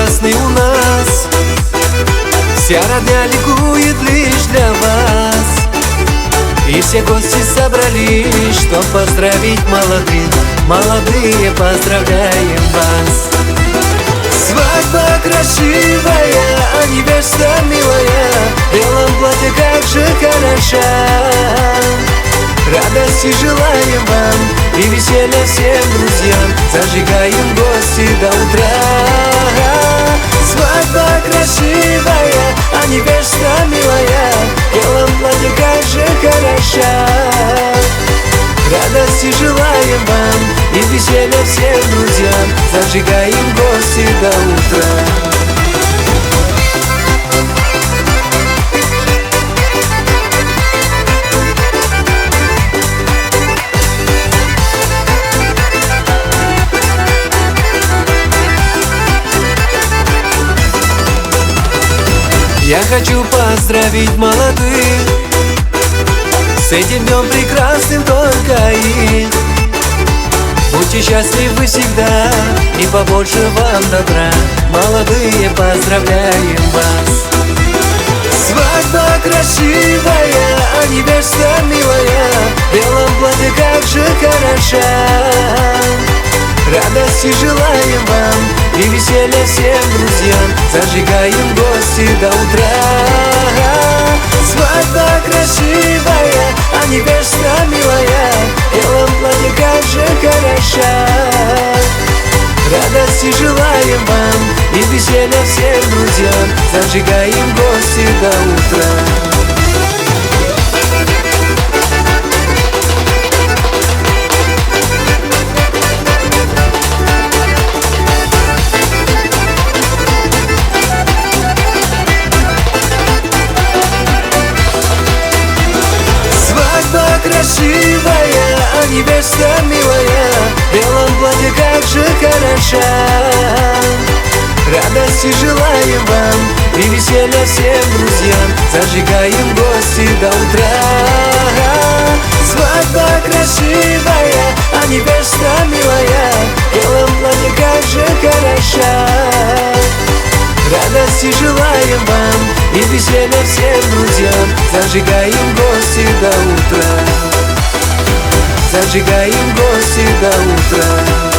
прекрасный у нас. Вся родня ликует лишь для вас. И все гости собрались, чтоб поздравить молодых. Молодые, поздравляем вас. Свадьба красивая, а невеста милая, в белом платье как же хороша. Радости желаем вам и веселья всем друзьям. Зажигаем гости до утра. Свадьба красивая, а невеста милая, в белом платье как же хороша. Радости желаем вам и веселья всем друзьям. Зажигаем гости до утра. Я хочу поздравить молодых с этим днем прекрасным только их. Будьте счастливы всегда и побольше вам добра. Молодые, поздравляем вас. Свадьба красивая, а невеста милая, в белом платье как же хороша. Радости желаем вам и веселья всем друзьям. Зажигаем гости до утра. Свадьба красивая, а невеста милая, в белом платье как же хороша. Радости желаем вам и веселья всем друзьям. Зажигаем гости до утра. Красивая, а невеста милая, в белом платье как же хороша. Радости желаем вам и веселья всем друзьям. Зажигаем гости до утра. Свадьба красивая, а невеста милая, в белом платье как же хороша. Радости желаем вам и веселья всем друзьям. Зажигаем гости до утра. Зажигаем гости до утра.